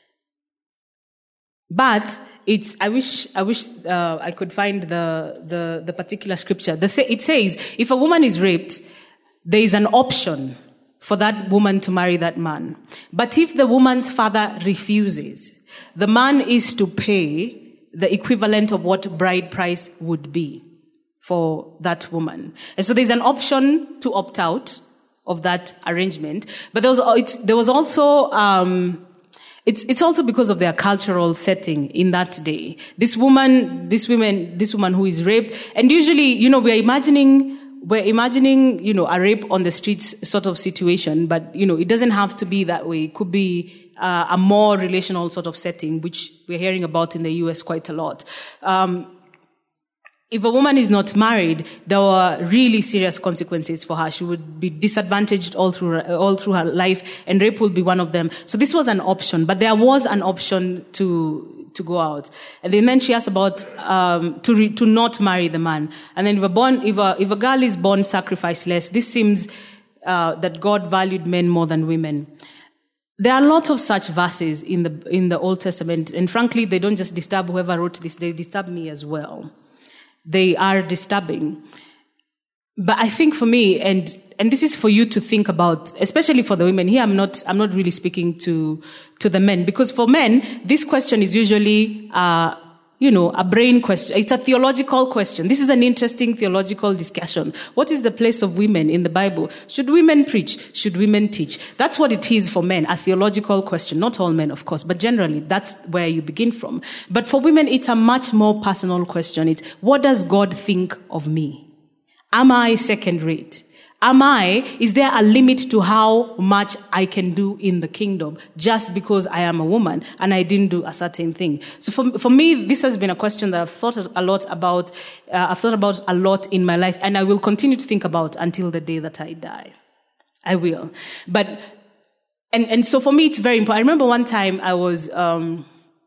but. It's, I wish, I wish, uh, I could find the, the, the particular scripture. The, it says, if a woman is raped, there is an option for that woman to marry that man. But if the woman's father refuses, the man is to pay the equivalent of what bride price would be for that woman. And so there's an option to opt out of that arrangement. But there was, it, there was also, um, It's, it's also because of their cultural setting in that day. This woman, this woman, this woman who is raped, and usually, you know, we're imagining, we're imagining, you know, a rape on the streets sort of situation, but, you know, it doesn't have to be that way. It could be uh, a more relational sort of setting, which we're hearing about in the U S quite a lot. Um, If a woman is not married, there were really serious consequences for her. She would be disadvantaged all through her, all through her life, and rape would be one of them. So this was an option, but there was an option to to go out. And then she asked about um, to re, to not marry the man. And then if a born if a if a girl is born sacrificeless, this seems uh, that God valued men more than women. There are a lot of such verses in the in the Old Testament, and frankly, they don't just disturb whoever wrote this; they disturb me as well. They are disturbing. But I think for me, and and this is for you to think about, especially for the women. Here I'm not I'm not really speaking to to the men, because for men, this question is usually uh you know, a brain question. It's a theological question. This is an interesting theological discussion. What is the place of women in the Bible? Should women preach? Should women teach? That's what it is for men, a theological question. Not all men, of course, but generally that's where you begin from. But for women, it's a much more personal question. It's, what does God think of me? Am I second rate? Am I, is there a limit to how much I can do in the kingdom just because I am a woman and I didn't do a certain thing? So for, for me, this has been a question that I've thought a lot about, uh, I've thought about a lot in my life, and I will continue to think about until the day that I die. I will. But, and, and so for me, it's very important. I remember one time I was, um,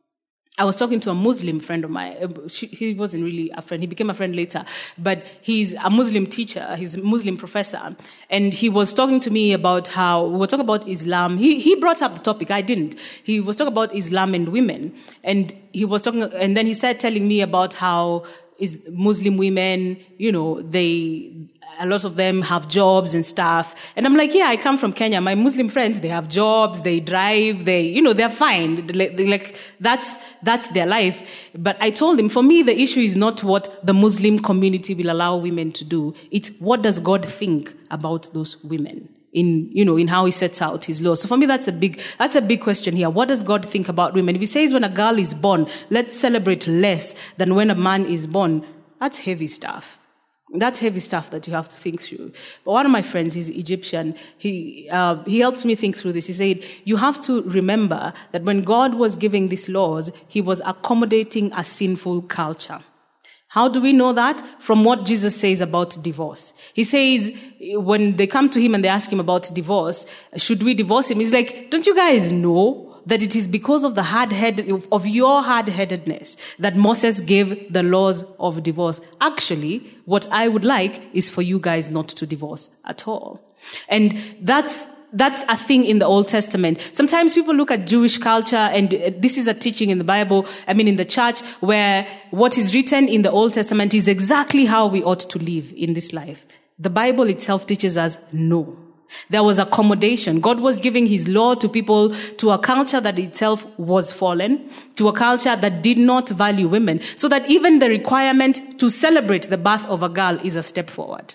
I was talking to a Muslim friend of mine. He wasn't really a friend. He became a friend later. But he's a Muslim teacher. He's a Muslim professor. And he was talking to me about how, we were talking about Islam. He, he brought up the topic. I didn't. He was talking about Islam and women. And he was talking, and then he started telling me about how is Muslim women, you know, they a lot of them have jobs and stuff. And I'm like, yeah, I come from Kenya. My Muslim friends, they have jobs, they drive, they, you know, they're fine. Like, like that's, that's their life. But I told him, for me, the issue is not what the Muslim community will allow women to do. It's what does God think about those women in, you know, in how he sets out his laws. So for me, that's a big, that's a big question here. What does God think about women? If he says when a girl is born, let's celebrate less than when a man is born, that's heavy stuff. That's heavy stuff that you have to think through. But one of my friends, he's Egyptian, he, uh, he helped me think through this. He said, you have to remember that when God was giving these laws, he was accommodating a sinful culture. How do we know that? From what Jesus says about divorce. He says, when they come to him and they ask him about divorce, should we divorce him? He's like, don't you guys know that it is because of the hard head of your hard-headedness that Moses gave the laws of divorce? Actually, what I would like is for you guys not to divorce at all. And that's That's a thing in the Old Testament. Sometimes people look at Jewish culture, and this is a teaching in the Bible, I mean in the church, where what is written in the Old Testament is exactly how we ought to live in this life. The Bible itself teaches us no. There was accommodation. God was giving his law to people, to a culture that itself was fallen, to a culture that did not value women, so that even the requirement to celebrate the birth of a girl is a step forward.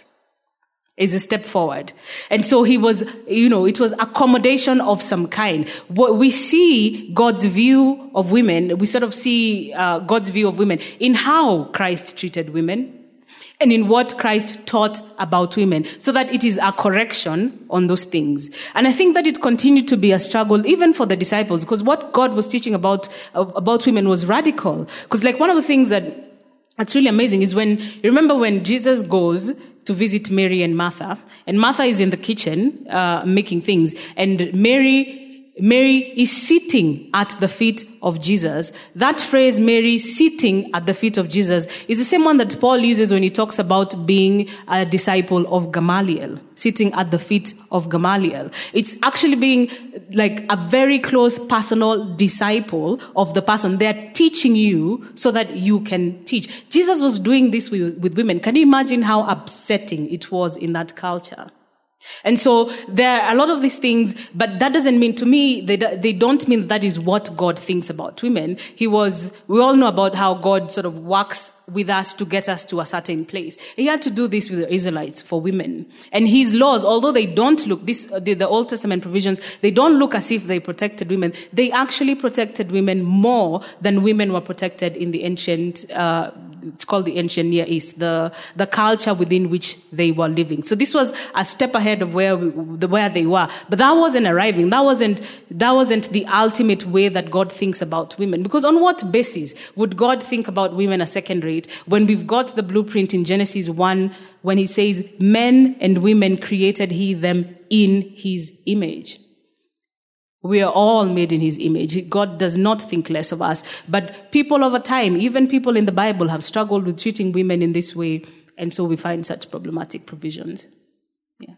Is a step forward. And so he was, you know, it was accommodation of some kind. What we see God's view of women, we sort of see uh, God's view of women in how Christ treated women and in what Christ taught about women, so that it is a correction on those things. And I think that it continued to be a struggle even for the disciples, because what God was teaching about, uh, about women was radical. Because like one of the things that that's really amazing is when, you remember when Jesus goes to visit Mary and Martha, and Martha is in the kitchen, uh, making things, and Mary, Mary is sitting at the feet of Jesus. That phrase, Mary sitting at the feet of Jesus, is the same one that Paul uses when he talks about being a disciple of Gamaliel, sitting at the feet of Gamaliel. It's actually being like a very close personal disciple of the person. They're teaching you so that you can teach. Jesus was doing this with, with women. Can you imagine how upsetting it was in that culture? And so there are a lot of these things, but that doesn't mean, to me, they, they don't mean that is what God thinks about women. He was, we all know about how God sort of works with us to get us to a certain place. He had to do this with the Israelites for women. And his laws, although they don't look, this, the, the Old Testament provisions, they don't look as if they protected women. They actually protected women more than women were protected in the ancient, uh, it's called the ancient Near East, the, the culture within which they were living. So this was a step ahead of where we, where they were. But that wasn't arriving. That wasn't, that wasn't the ultimate way that God thinks about women. Because on what basis would God think about women as second rate when we've got the blueprint in Genesis one, when he says, men and women created he them in his image? We are all made in his image. God does not think less of us. But people over time, even people in the Bible, have struggled with treating women in this way. And so we find such problematic provisions. Yeah.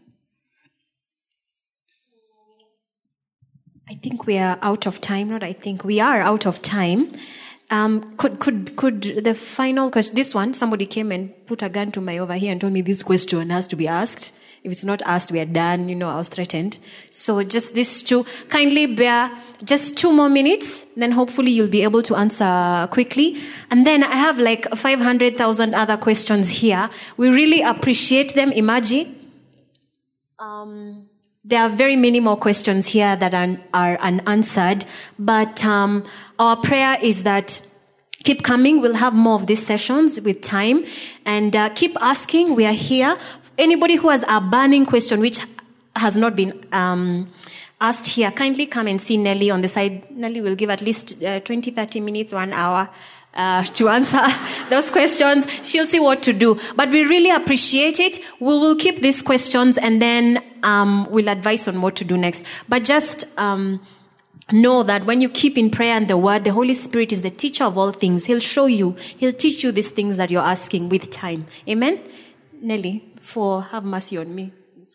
I think we are out of time. Not I think we are out of time. Um, could, could, could the final question, this one, somebody came and put a gun to my over here and told me this question has to be asked. If it's not asked, we are done. You know, I was threatened. So just this two, kindly bear just two more minutes. Then hopefully you'll be able to answer quickly. And then I have like five hundred thousand other questions here. We really appreciate them. Imagine. Um, there are very many more questions here that are, are unanswered. But, um, our prayer is that keep coming. We'll have more of these sessions with time. And, uh, keep asking. We are here. Anybody who has a burning question which has not been um, asked here, kindly come and see Nelly on the side. Nelly will give at least uh, twenty, thirty minutes, one hour uh, to answer those questions. She'll see what to do. But we really appreciate it. We will keep these questions and then um, we'll advise on what to do next. But just um, know that when you keep in prayer and the word, the Holy Spirit is the teacher of all things. He'll show you. He'll teach you these things that you're asking with time. Amen? Nelly, for have mercy on me.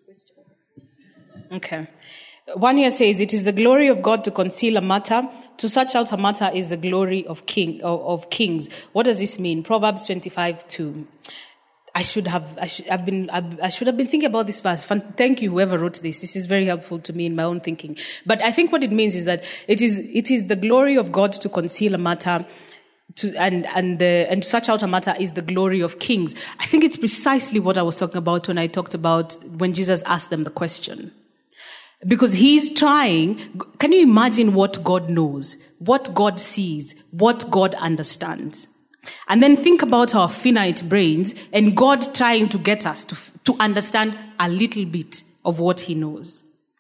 Okay. One here says, it is the glory of God to conceal a matter. To search out a matter is the glory of king of, of kings. What does this mean? Proverbs twenty-five two. I should have, I should have been, I should have been thinking about this verse. Thank you, whoever wrote this. This is very helpful to me in my own thinking. But I think what it means is that it is, it is the glory of God to conceal a matter, to, and, and the, and to search out a matter is the glory of kings. I think it's precisely what I was talking about when I talked about when Jesus asked them the question. Because he's trying, can you imagine what God knows, what God sees, what God understands? And then think about our finite brains and God trying to get us to, to understand a little bit of what he knows.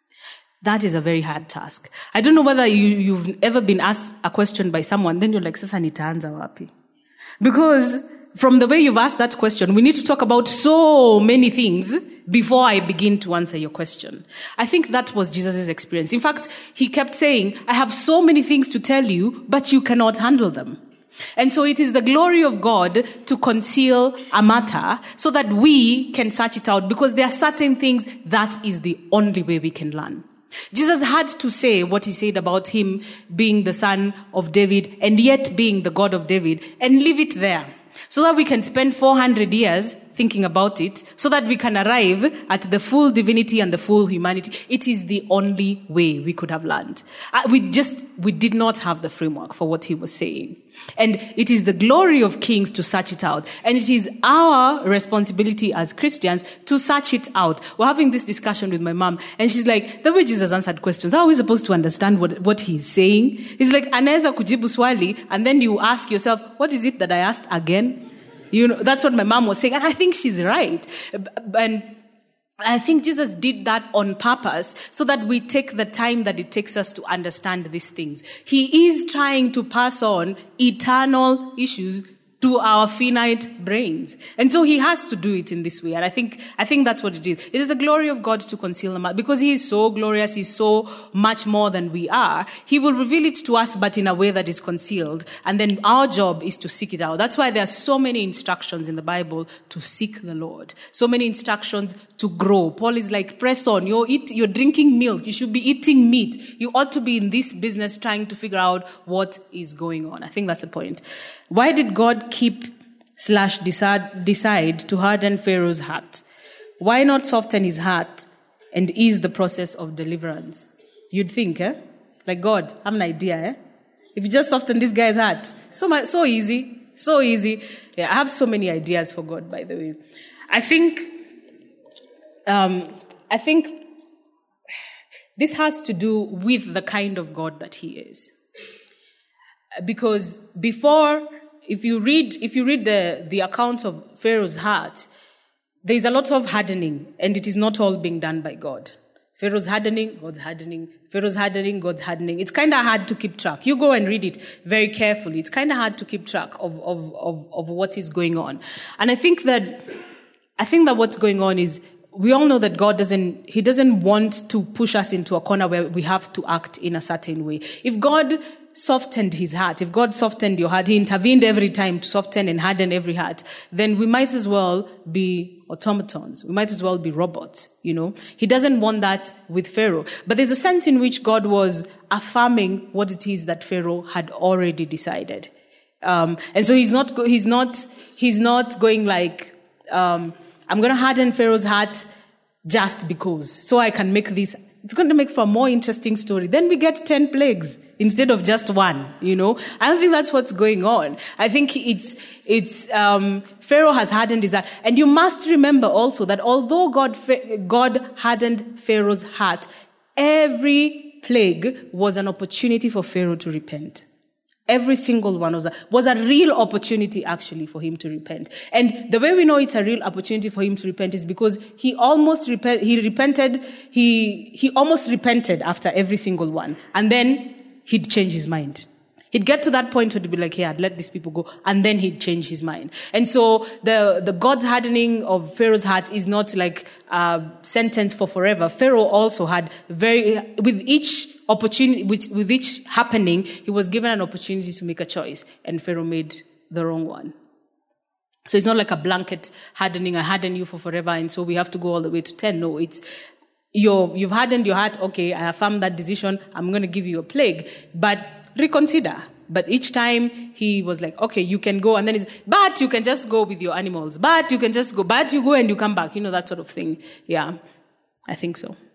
That is a very hard task. I don't know whether you, you've ever been asked a question by someone, then you're like, sasa nitaanza wapi? Because from the way you've asked that question, we need to talk about so many things before I begin to answer your question. I think that was Jesus' experience. In fact, he kept saying, I have so many things to tell you, but you cannot handle them. And so it is the glory of God to conceal a matter so that we can search it out, because there are certain things that is the only way we can learn. Jesus had to say what he said about him being the son of David and yet being the God of David, and leave it there so that we can spend four hundred years thinking about it, so that we can arrive at the full divinity and the full humanity. It is the only way we could have learned. Uh, we just, we did not have the framework for what he was saying. And it is the glory of kings to search it out. And it is our responsibility as Christians to search it out. We're having this discussion with my mom, and she's like, the way Jesus answered questions, how are we supposed to understand what, what he's saying? He's like, anaweza kujibu swali, and then you ask yourself, what is it that I asked again? You know, that's what my mom was saying. And I think she's right. And I think Jesus did that on purpose so that we take the time that it takes us to understand these things. He is trying to pass on eternal issues to our finite brains. And so he has to do it in this way. And I think, I think that's what it is. It is the glory of God to conceal them, because he is so glorious. He's so much more than we are. He will reveal it to us, but in a way that is concealed. And then our job is to seek it out. That's why there are so many instructions in the Bible to seek the Lord. So many instructions to grow. Paul is like, press on. You're eat, you're drinking milk. You should be eating meat. You ought to be in this business trying to figure out what is going on. I think that's the point. Why did God keep slash decide, decide to harden Pharaoh's heart? Why not soften his heart and ease the process of deliverance? You'd think, eh? Like, God, I have an idea, eh? If you just soften this guy's heart, so much, so easy, so easy. Yeah, I have so many ideas for God, by the way. I think, um, I think this has to do with the kind of God that he is. Because before, if you read, if you read the, the account of Pharaoh's heart, there is a lot of hardening, and it is not all being done by God. Pharaoh's hardening, God's hardening. Pharaoh's hardening, God's hardening. It's kind of hard to keep track. You go and read it very carefully. It's kind of hard to keep track of, of, of, of what is going on. And I think that, I think that what's going on is, we all know that God doesn't, he doesn't want to push us into a corner where we have to act in a certain way. If God softened his heart, if God softened your heart, he intervened every time to soften and harden every heart, then we might as well be automatons. We might as well be robots, you know. He doesn't want that with Pharaoh. But there's a sense in which God was affirming what it is that Pharaoh had already decided. Um, and so he's not, he's not, he's not going like, um, I'm going to harden Pharaoh's heart just because, so I can make this. It's going to make for a more interesting story. Then we get ten plagues instead of just one, you know. I don't think that's what's going on. I think it's, it's, um, Pharaoh has hardened his heart. And you must remember also that although God, God hardened Pharaoh's heart, every plague was an opportunity for Pharaoh to repent. Every single one was a, was a real opportunity actually for him to repent. And the way we know it's a real opportunity for him to repent is because he almost repent, he repented, he, he almost repented after every single one. And then he'd change his mind. He'd get to that point where he'd be like, hey, I'd let these people go. And then he'd change his mind. And so the, the God's hardening of Pharaoh's heart is not like a sentence for forever. Pharaoh also had very, with each opportunity, with, with each happening, he was given an opportunity to make a choice. And Pharaoh made the wrong one. So it's not like a blanket hardening. I harden you for forever. And so we have to go all the way to ten. No, it's, you're, you've hardened your heart. Okay, I affirm that decision. I'm going to give you a plague. But reconsider. But each time he was like, okay, you can go. And then he's, but you can just go with your animals. But you can just go. But you go and you come back. You know, that sort of thing. Yeah, I think so.